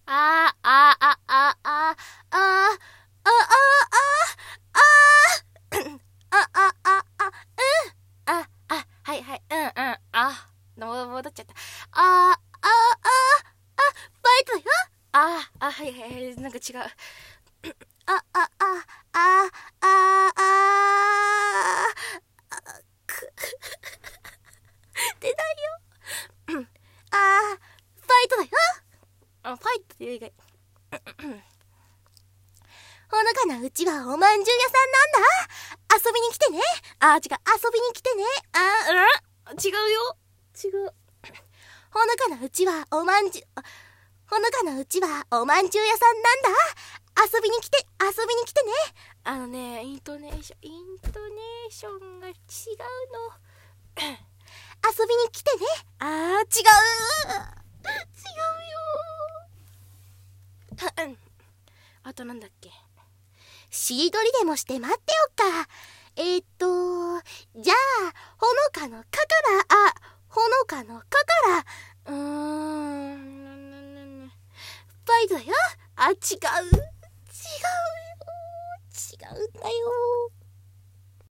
あー、あー、あ、あ、あ、あ、あ、あ、あ、あ、あ、あ、あ、あ、あ、はいはい、戻っちゃった。あ、あ、あ、あ、バイトだよ。はいはいはい、なんか違う。あ、あ、あ、あ、あ、あ、出ないよ。バイトだよ。ファイトっていう以外。ほのかなうちはおまんじゅう屋さんなんだ。遊びに来てね。違う。遊びに来てね。違うよ。違う。ほのかなうちはおまんじゅう、ほのかなうちはおまんじゅう屋さんなんだ。遊びに来てね。イントネーションが違うの。遊びに来てね。違う。違うよ。あとなんだっけ。しりとりでもして待ってよっか。じゃあ、ほのかのかから、ほのかのかから、バイトだよ。違う。違うんだよ。